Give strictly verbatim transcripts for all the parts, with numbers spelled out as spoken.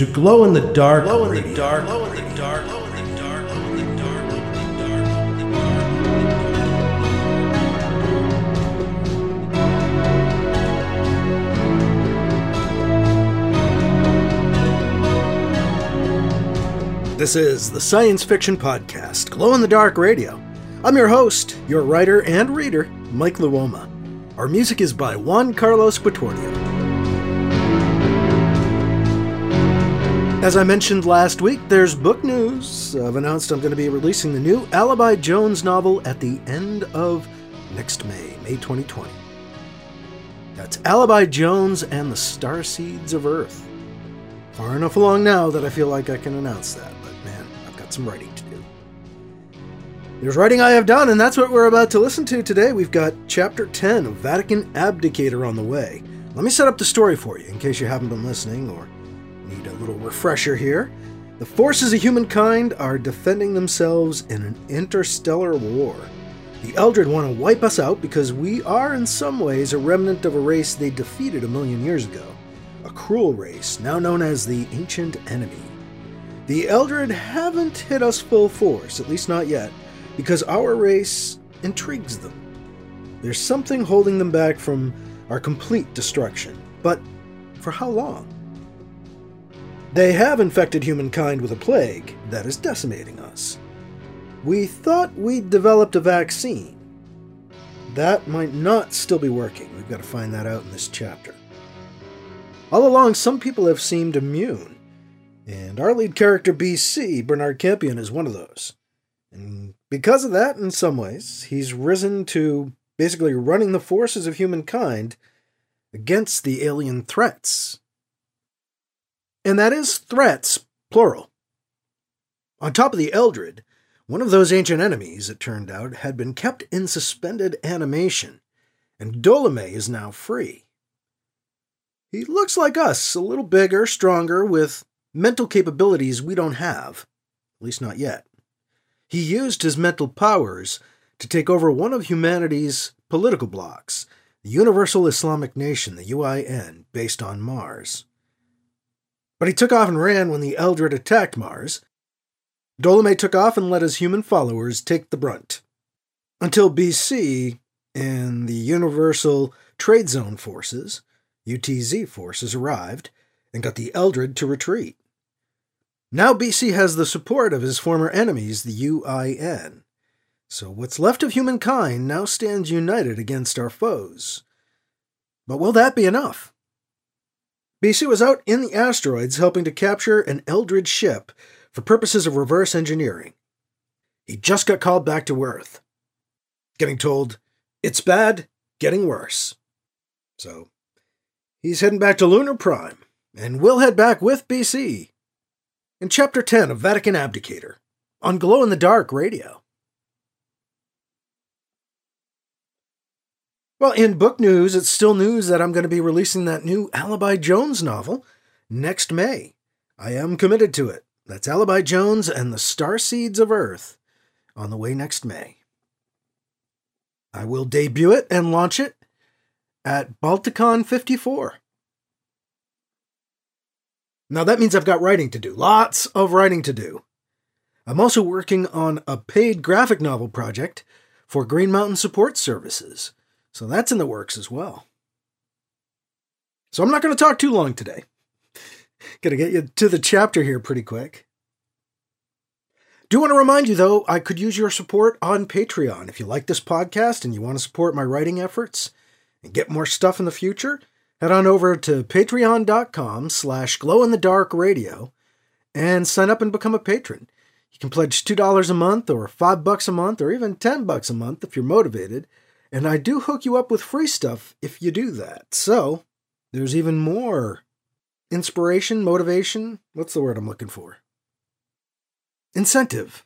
to Glow in the Dark Glow in Radio. the dark, glow in the dark, glow in the dark, glow in the dark, glow in the dark, glow in the dark. This is the science fiction podcast, Glow in the Dark Radio. I'm your host, your writer and reader, Mike Luoma. Our music is by Juan Carlos Quatordio. As I mentioned last week, there's book news. I've announced I'm going to be releasing the new Alibi Jones novel at the end of next May, May twenty twenty. That's Alibi Jones and the Starseeds of Earth. Far enough along now that I feel like I can announce that, but man, I've got some writing to do. There's writing I have done, and that's what we're about to listen to today. We've got Chapter ten of Vatican Abdicator on the way. Let me set up the story for you, in case you haven't been listening or need a little refresher here. The forces of humankind are defending themselves in an interstellar war. The Eldred want to wipe us out because we are in some ways a remnant of a race they defeated a million years ago. A cruel race, now known as the Ancient Enemy. The Eldred haven't hit us full force, at least not yet, because our race intrigues them. There's something holding them back from our complete destruction. But for how long? They have infected humankind with a plague that is decimating us. We thought we'd developed a vaccine. That might not still be working. We've got to find that out in this chapter. All along, some people have seemed immune, and our lead character B C, Bernard Campion, is one of those. And because of that, in some ways, he's risen to basically running the forces of humankind against the alien threats. And that is threats, plural. On top of the Eldred, one of those ancient enemies, it turned out, had been kept in suspended animation, and Dolomé is now free. He looks like us, a little bigger, stronger, with mental capabilities we don't have, at least not yet. He used his mental powers to take over one of humanity's political blocs, the Universal Islamic Nation, the U I N, based on Mars. But he took off and ran when the Eldred attacked Mars. Dolomé took off and let his human followers take the brunt. Until B C and the Universal Trade Zone Forces, U T Z forces, arrived and got the Eldred to retreat. Now B C has the support of his former enemies, the U I N. So what's left of humankind now stands united against our foes. But will that be enough? B C was out in the asteroids helping to capture an Eldred ship for purposes of reverse engineering. He just got called back to Earth, getting told, it's bad, getting worse. So he's heading back to Lunar Prime, and we'll head back with B C in Chapter ten of Vatican Abdicator on Glow in the Dark Radio. Well, in book news, it's still news that I'm going to be releasing that new Alibi Jones novel next May. I am committed to it. That's Alibi Jones and the Starseeds of Earth on the way next May. I will debut it and launch it at Balticon fifty-four. Now that means I've got writing to do. Lots of writing to do. I'm also working on a paid graphic novel project for Green Mountain Support Services. So that's in the works as well. So I'm not going to talk too long today. Going to get you to the chapter here pretty quick. Do want to remind you, though, I could use your support on Patreon. If you like this podcast and you want to support my writing efforts and get more stuff in the future, head on over to patreon.com slash glowinthedarkradio and sign up and become a patron. You can pledge two dollars a month or five bucks a month or even ten bucks a month if you're motivated. And I do hook you up with free stuff if you do that. So there's even more inspiration, motivation. What's the word I'm looking for? Incentive.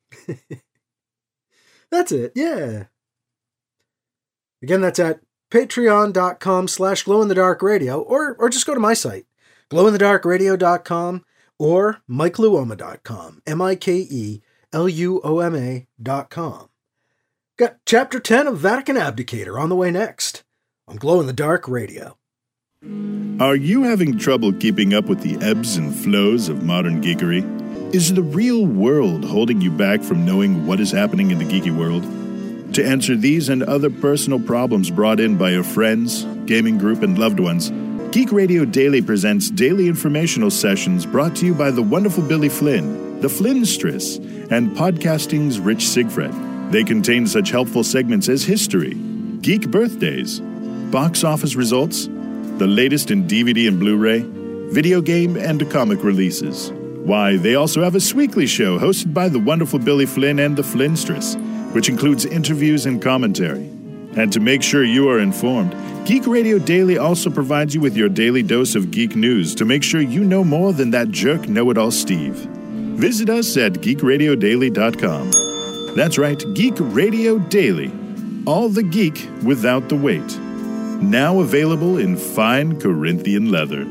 That's it. Yeah. Again, that's at patreon.com slash glowinthedarkradio or, or just go to my site, glowinthedarkradio dot com or mike luoma dot com, M I K E L U O M A dot com. Got Chapter ten of Vatican Abdicator on the way next on Glow in the Dark Radio. Are you having trouble keeping up with the ebbs and flows of modern geekery? Is the real world holding you back from knowing what is happening in the geeky world? To answer these and other personal problems brought in by your friends, gaming group, and loved ones, Geek Radio Daily presents daily informational sessions brought to you by the wonderful Billy Flynn, the Flynnstress, and podcasting's Rich Sigfred. They contain such helpful segments as history, geek birthdays, box office results, the latest in D V D and Blu-ray, video game and comic releases. Why, they also have a Sweekly show hosted by the wonderful Billy Flynn and the Flynnstress, which includes interviews and commentary. And to make sure you are informed, Geek Radio Daily also provides you with your daily dose of geek news to make sure you know more than that jerk know-it-all Steve. Visit us at geek radio daily dot com. That's right, Geek Radio Daily. All the geek without the weight. Now available in fine Corinthian leather.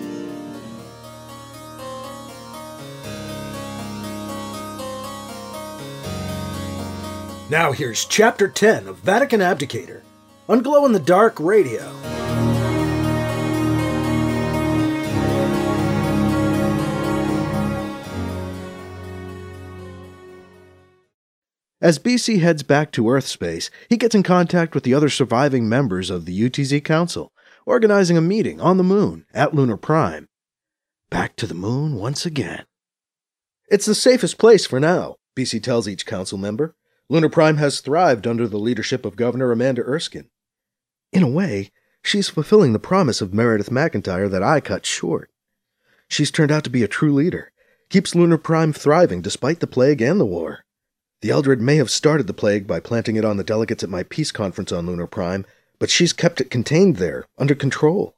Now here's Chapter ten of Vatican Abdicator on Glow in the Dark Radio. As B C heads back to Earth space, he gets in contact with the other surviving members of the U T Z Council, organizing a meeting on the moon at Lunar Prime. Back to the moon once again. It's the safest place for now, B C tells each council member. Lunar Prime has thrived under the leadership of Governor Amanda Erskine. In a way, she's fulfilling the promise of Meredith McIntyre that I cut short. She's turned out to be a true leader, keeps Lunar Prime thriving despite the plague and the war. The Eldred may have started the plague by planting it on the delegates at my peace conference on Lunar Prime, but she's kept it contained there, under control.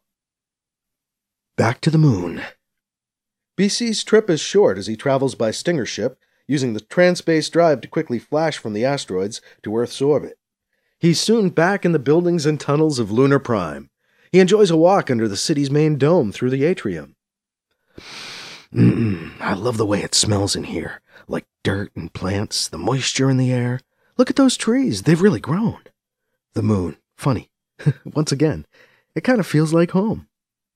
Back to the moon. B C's trip is short as he travels by Stinger ship, using the Transpace Drive to quickly flash from the asteroids to Earth's orbit. He's soon back in the buildings and tunnels of Lunar Prime. He enjoys a walk under the city's main dome through the atrium. Mm-mm, I love the way it smells in here. Like dirt and plants, the moisture in the air. Look at those trees, they've really grown. The moon, funny. Once again, it kind of feels like home.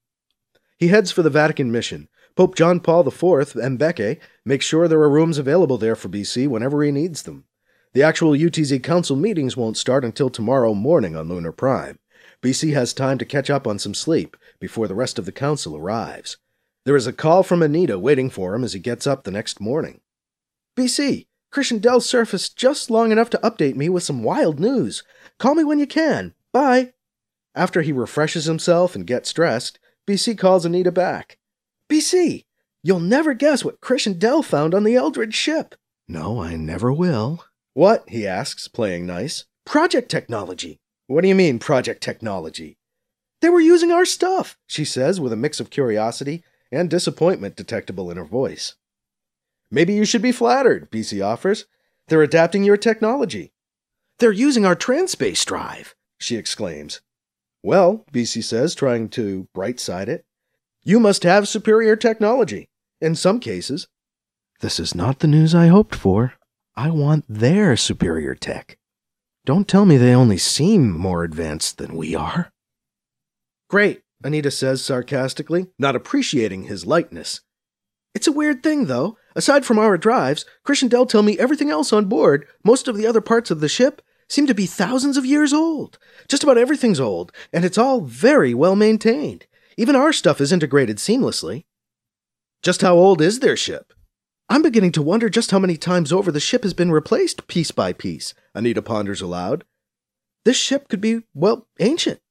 He heads for the Vatican mission. Pope John Paul the Fourth, Mbeke, makes sure there are rooms available there for B C whenever he needs them. The actual U T Z Council meetings won't start until tomorrow morning on Lunar Prime. B C has time to catch up on some sleep before the rest of the council arrives. There is a call from Anita waiting for him as he gets up the next morning. B C, Christian Dell surfaced just long enough to update me with some wild news. Call me when you can. Bye. After he refreshes himself and gets dressed, B C calls Anita back. B C, you'll never guess what Christian Dell found on the Eldred ship. No, I never will. What? He asks, playing nice. Project technology. What do you mean, project technology? They were using our stuff, she says with a mix of curiosity and disappointment detectable in her voice. Maybe you should be flattered, B C offers. They're adapting your technology. They're using our Transpace Drive, she exclaims. Well, B C says, trying to bright-side it, you must have superior technology, in some cases. This is not the news I hoped for. I want their superior tech. Don't tell me they only seem more advanced than we are. Great, Anita says sarcastically, not appreciating his lightness. It's a weird thing, though. Aside from our drives, Christian Dell tell me everything else on board, most of the other parts of the ship, seem to be thousands of years old. Just about everything's old, and it's all very well maintained. Even our stuff is integrated seamlessly. Just how old is their ship? I'm beginning to wonder just how many times over the ship has been replaced piece by piece, Anita ponders aloud. This ship could be, well, ancient.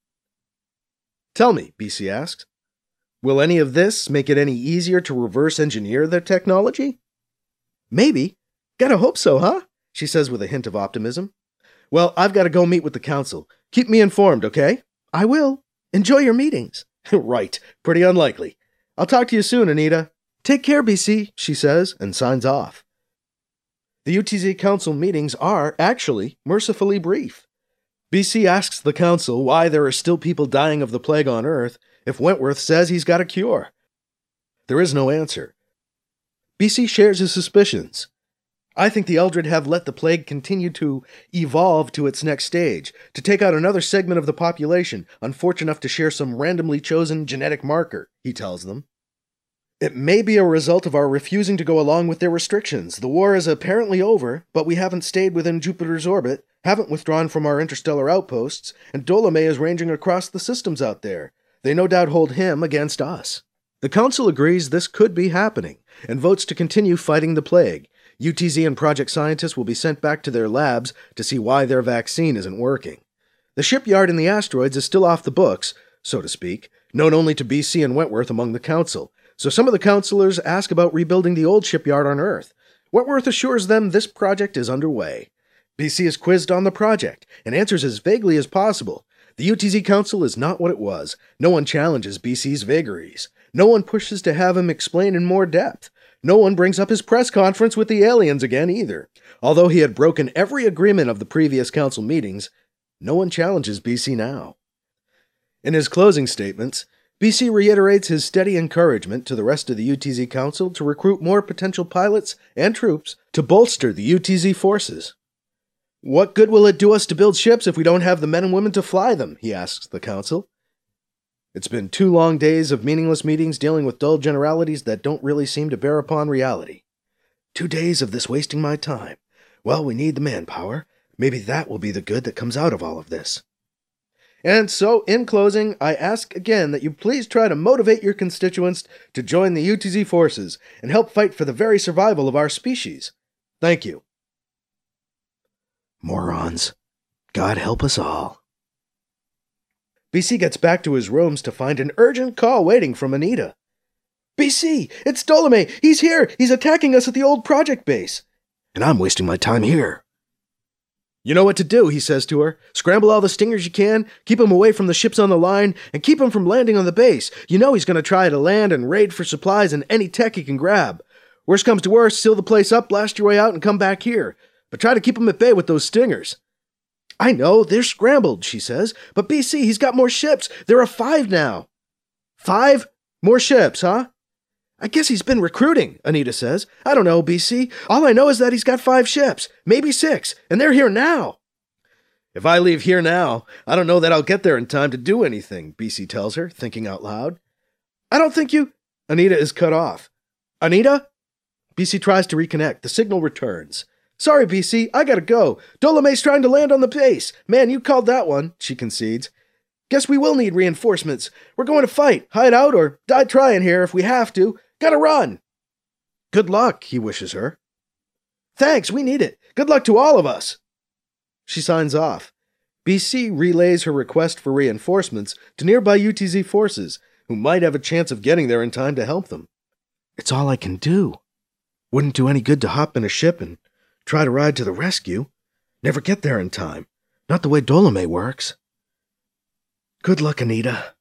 Tell me, B C asks. Will any of this make it any easier to reverse engineer their technology? Maybe. Gotta hope so, huh? She says with a hint of optimism. Well, I've got to go meet with the council. Keep me informed, okay? I will. Enjoy your meetings. Right. Pretty unlikely. I'll talk to you soon, Anita. Take care, B C, she says, and signs off. The U T Z Council meetings are, actually, mercifully brief. B C asks the council why there are still people dying of the plague on Earth if Wentworth says he's got a cure. There is no answer. B C shares his suspicions. I think the Eldred have let the plague continue to evolve to its next stage, to take out another segment of the population, unfortunate enough to share some randomly chosen genetic marker, he tells them. It may be a result of our refusing to go along with their restrictions. The war is apparently over, but we haven't stayed within Jupiter's orbit, haven't withdrawn from our interstellar outposts, and Ptolemy is ranging across the systems out there. They no doubt hold him against us. The Council agrees this could be happening, and votes to continue fighting the plague. U T Z and project scientists will be sent back to their labs to see why their vaccine isn't working. The shipyard in the asteroids is still off the books, so to speak, known only to B C and Wentworth among the Council, so some of the councilors ask about rebuilding the old shipyard on Earth. Wentworth assures them this project is underway. B C is quizzed on the project, and answers as vaguely as possible. The U T Z Council is not what it was. No one challenges B C's vagaries. No one pushes to have him explain in more depth. No one brings up his press conference with the aliens again either. Although he had broken every agreement of the previous council meetings, no one challenges B C now. In his closing statements, B C reiterates his steady encouragement to the rest of the U T Z Council to recruit more potential pilots and troops to bolster the U T Z forces. What good will it do us to build ships if we don't have the men and women to fly them? He asks the Council. It's been two long days of meaningless meetings dealing with dull generalities that don't really seem to bear upon reality. Two days of this wasting my time. Well, we need the manpower. Maybe that will be the good that comes out of all of this. And so, in closing, I ask again that you please try to motivate your constituents to join the U T Z forces and help fight for the very survival of our species. Thank you. Morons. God help us all. B C gets back to his rooms to find an urgent call waiting from Anita. B C, it's Ptolemy! He's here! He's attacking us at the old project base! And I'm wasting my time here. You know what to do, he says to her. Scramble all the stingers you can, keep him away from the ships on the line, and keep him from landing on the base. You know he's going to try to land and raid for supplies and any tech he can grab. Worst comes to worst, seal the place up, blast your way out, and come back here. But try to keep him at bay with those stingers. I know, they're scrambled, she says, but B C, he's got more ships. There are five now. Five? More ships, huh? I guess he's been recruiting, Anita says. I don't know, B C. All I know is that he's got five ships, maybe six, and they're here now. If I leave here now, I don't know that I'll get there in time to do anything, B C tells her, thinking out loud. I don't think you... Anita is cut off. Anita? B C tries to reconnect. The signal returns. Sorry, B C, I gotta go. Ptolemy's trying to land on the base. Man, you called that one, she concedes. Guess we will need reinforcements. We're going to fight, hide out, or die trying here if we have to. Gotta run. Good luck, he wishes her. Thanks, we need it. Good luck to all of us. She signs off. B C relays her request for reinforcements to nearby U T Z forces, who might have a chance of getting there in time to help them. It's all I can do. Wouldn't do any good to hop in a ship and try to ride to the rescue. Never get there in time. Not the way Ptolemy works. Good luck, Anita.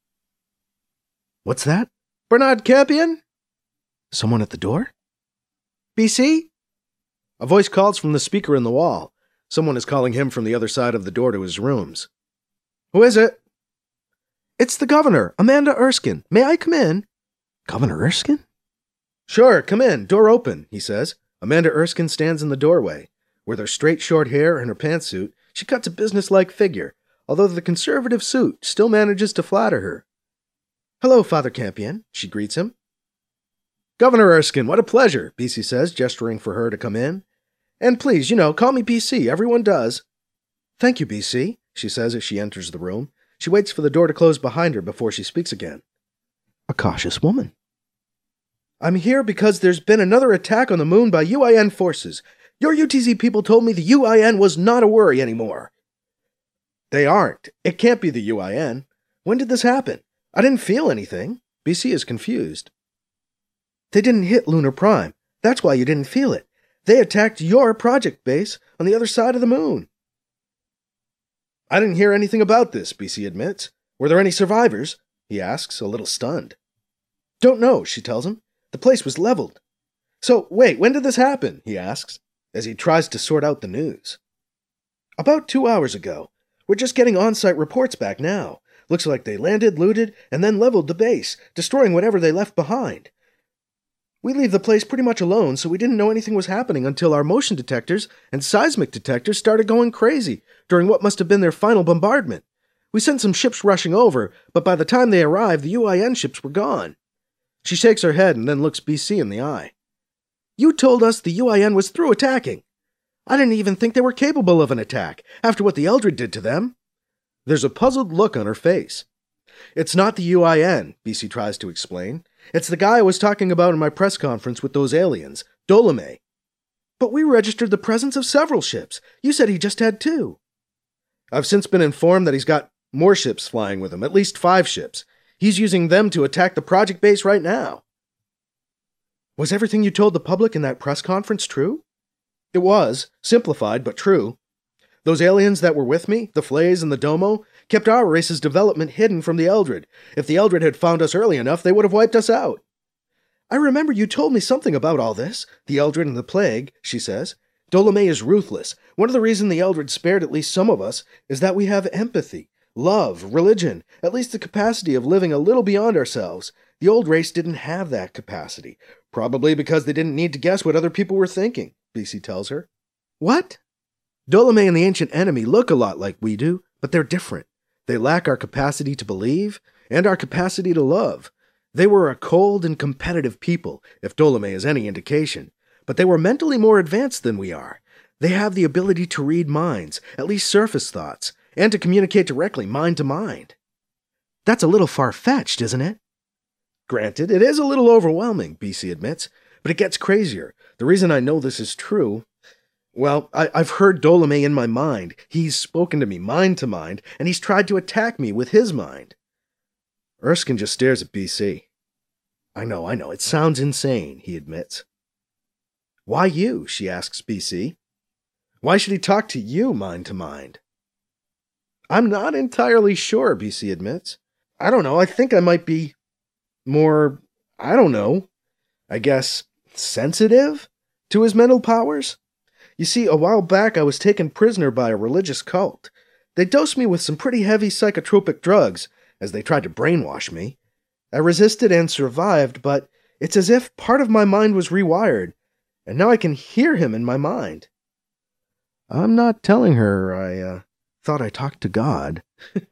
What's that? Bernard Campion? Someone at the door? B C? A voice calls from the speaker in the wall. Someone is calling him from the other side of the door to his rooms. Who is it? It's the governor, Amanda Erskine. May I come in? Governor Erskine? Sure, come in. Door open, he says. Amanda Erskine stands in the doorway. With her straight short hair and her pantsuit, she cuts a businesslike figure, although the conservative suit still manages to flatter her. Hello, Father Campion, she greets him. Governor Erskine, what a pleasure, B C says, gesturing for her to come in. And please, you know, call me B C, everyone does. Thank you, B C, she says as she enters the room. She waits for the door to close behind her before she speaks again. A cautious woman. I'm here because there's been another attack on the moon by U I N forces. Your U T Z people told me the U I N was not a worry anymore. They aren't. It can't be the U I N. When did this happen? I didn't feel anything. B C is confused. They didn't hit Lunar Prime. That's why you didn't feel it. They attacked your project base on the other side of the moon. I didn't hear anything about this, B C admits. Were there any survivors? He asks, a little stunned. Don't know, she tells him. The place was leveled. So, wait, when did this happen? He asks, as he tries to sort out the news. About two hours ago. We're just getting on-site reports back now. Looks like they landed, looted, and then leveled the base, destroying whatever they left behind. We leave the place pretty much alone, so we didn't know anything was happening until our motion detectors and seismic detectors started going crazy during what must have been their final bombardment. We sent some ships rushing over, but by the time they arrived, the U I N ships were gone. She shakes her head and then looks B C in the eye. You told us the U I N was through attacking. I didn't even think they were capable of an attack after what the Eldred did to them. There's a puzzled look on her face. It's not the U I N, B C tries to explain. It's the guy I was talking about in my press conference with those aliens, Dolomé. But we registered the presence of several ships. You said he just had two. I've since been informed that he's got more ships flying with him, at least five ships. He's using them to attack the project base right now. Was everything you told the public in that press conference true? It was, simplified but true. Those aliens that were with me, the Flays and the Domo, kept our race's development hidden from the Eldred. If the Eldred had found us early enough, they would have wiped us out. I remember you told me something about all this, the Eldred and the Plague, she says. Dolomé is ruthless. One of the reasons the Eldred spared at least some of us is that we have empathy, love, religion, at least the capacity of living a little beyond ourselves. The old race didn't have that capacity, probably because they didn't need to guess what other people were thinking, B C tells her. What? Dolomé and the Ancient Enemy look a lot like we do, but they're different. They lack our capacity to believe and our capacity to love. They were a cold and competitive people, if Dolomé is any indication, but they were mentally more advanced than we are. They have the ability to read minds, at least surface thoughts, and to communicate directly, mind to mind. That's a little far-fetched, isn't it? Granted, it is a little overwhelming, B C admits, but it gets crazier. The reason I know this is true, well, I, I've heard Dolomé in my mind. He's spoken to me mind to mind, and he's tried to attack me with his mind. Erskine just stares at B C. I know, I know, it sounds insane, he admits. Why you? She asks B C. Why should he talk to you mind to mind? I'm not entirely sure, B C admits. I don't know, I think I might be more, I don't know, I guess, sensitive to his mental powers? You see, a while back I was taken prisoner by a religious cult. They dosed me with some pretty heavy psychotropic drugs, as they tried to brainwash me. I resisted and survived, but it's as if part of my mind was rewired, and now I can hear him in my mind. I'm not telling her I, uh, thought I talked to God.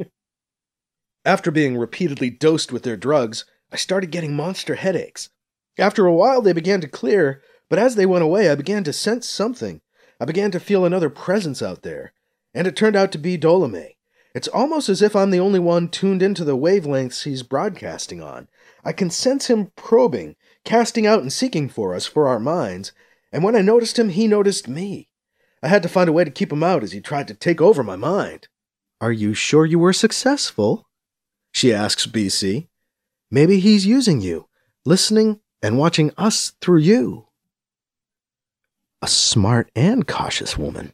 After being repeatedly dosed with their drugs, I started getting monster headaches. After a while they began to clear, but as they went away I began to sense something. I began to feel another presence out there, and it turned out to be Dolomé. It's almost as if I'm the only one tuned into the wavelengths he's broadcasting on. I can sense him probing, casting out and seeking for us, for our minds, and when I noticed him, he noticed me. I had to find a way to keep him out as he tried to take over my mind. Are you sure you were successful? She asks B C. Maybe he's using you, listening and watching us through you. A smart and cautious woman.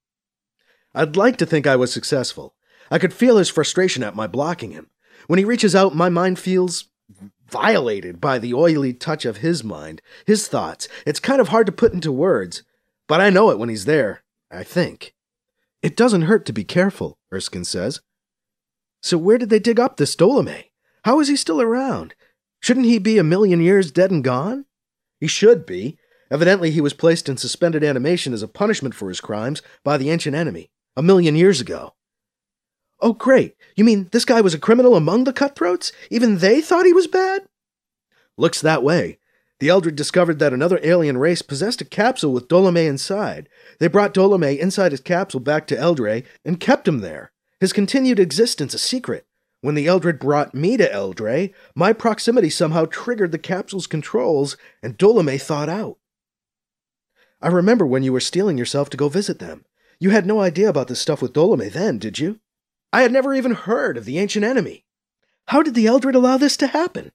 I'd like to think I was successful. I could feel his frustration at my blocking him. When he reaches out, my mind feels violated by the oily touch of his mind, his thoughts. It's kind of hard to put into words, but I know it when he's there, I think. It doesn't hurt to be careful, Erskine says. So where did they dig up this Dolomé? How is he still around? Shouldn't he be a million years dead and gone? He should be. Evidently he was placed in suspended animation as a punishment for his crimes by the Ancient Enemy, a million years ago. Oh, great. You mean this guy was a criminal among the cutthroats? Even they thought he was bad? Looks that way. The Eldred discovered that another alien race possessed a capsule with Dolomé inside. They brought Dolomé inside his capsule back to Eldre and kept him there, his continued existence a secret. When the Eldred brought me to Eldre, my proximity somehow triggered the capsule's controls, and Dolomé thawed out. I remember when you were steeling yourself to go visit them. You had no idea about this stuff with Dolomé then, did you? I had never even heard of the Ancient Enemy. How did the Eldred allow this to happen?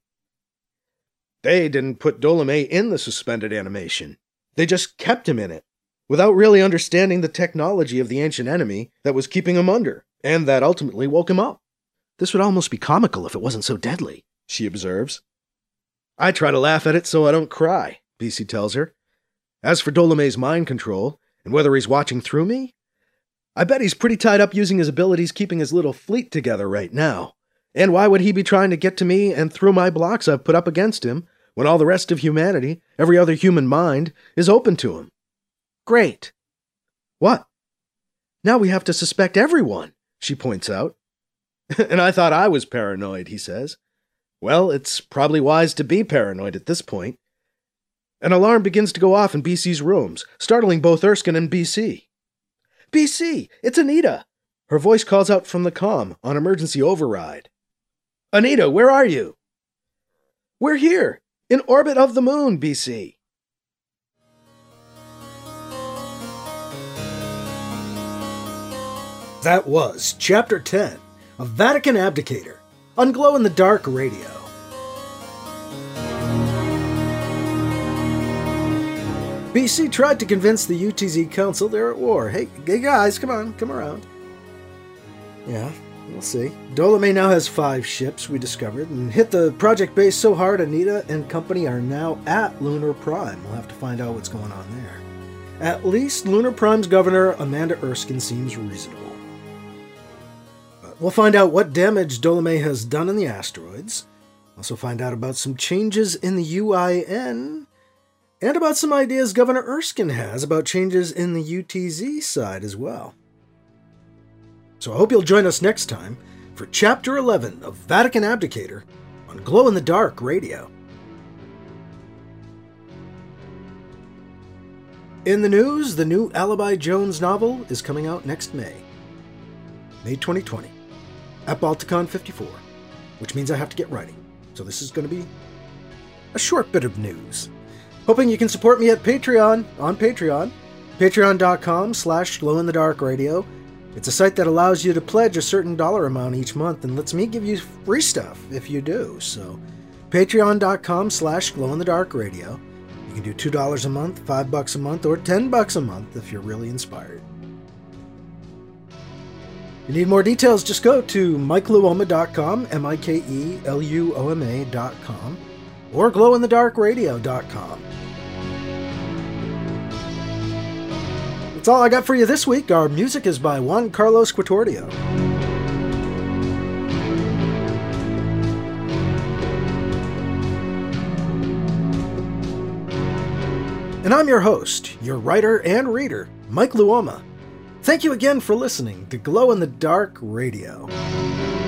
They didn't put Dolomé in the suspended animation. They just kept him in it, without really understanding the technology of the Ancient Enemy that was keeping him under, and that ultimately woke him up. This would almost be comical if it wasn't so deadly, she observes. I try to laugh at it so I don't cry, B C tells her. As for Dolomé's mind control, and whether he's watching through me, I bet he's pretty tied up using his abilities keeping his little fleet together right now. And why would he be trying to get to me and through my blocks I've put up against him, when all the rest of humanity, every other human mind, is open to him. Great. What? Now we have to suspect everyone, she points out. And I thought I was paranoid, he says. Well, it's probably wise to be paranoid at this point. An alarm begins to go off in B C's rooms, startling both Erskine and B C. B C, it's Anita! Her voice calls out from the comm on emergency override. Anita, where are you? We're here, in orbit of the moon, B C. That was Chapter ten of Vatican Abdicator on Glow in the Dark Radio. B C tried to convince the U T Z Council they're at war. Hey, hey guys, come on, come around. Yeah, we'll see. Ptolemy now has five ships, we discovered, and hit the project base so hard Anita and company are now at Lunar Prime. We'll have to find out what's going on there. At least Lunar Prime's governor, Amanda Erskine, seems reasonable. But we'll find out what damage Ptolemy has done in the asteroids. Also find out about some changes in the U I N, and about some ideas Governor Erskine has about changes in the U T Z side as well. So I hope you'll join us next time for Chapter eleven of Vatican Abdicator on Glow in the Dark Radio. In the news, the new Alibi Jones novel is coming out next May. May twenty twenty, at Balticon fifty-four, which means I have to get writing. So this is going to be a short bit of news. Hoping you can support me at Patreon, on Patreon, patreon.com slash glowinthedarkradio. It's a site that allows you to pledge a certain dollar amount each month and lets me give you free stuff if you do. So patreon.com slash glowinthedarkradio. You can do two dollars a month, five bucks a month, or ten bucks a month if you're really inspired. If you need more details, just go to mike luoma dot com, M I K E L U O M A dot com, or glow in the dark radio dot com. That's all I got for you this week. Our music is by Juan Carlos Quatordio. And I'm your host, your writer and reader, Mike Luoma. Thank you again for listening to Glow in the Dark Radio.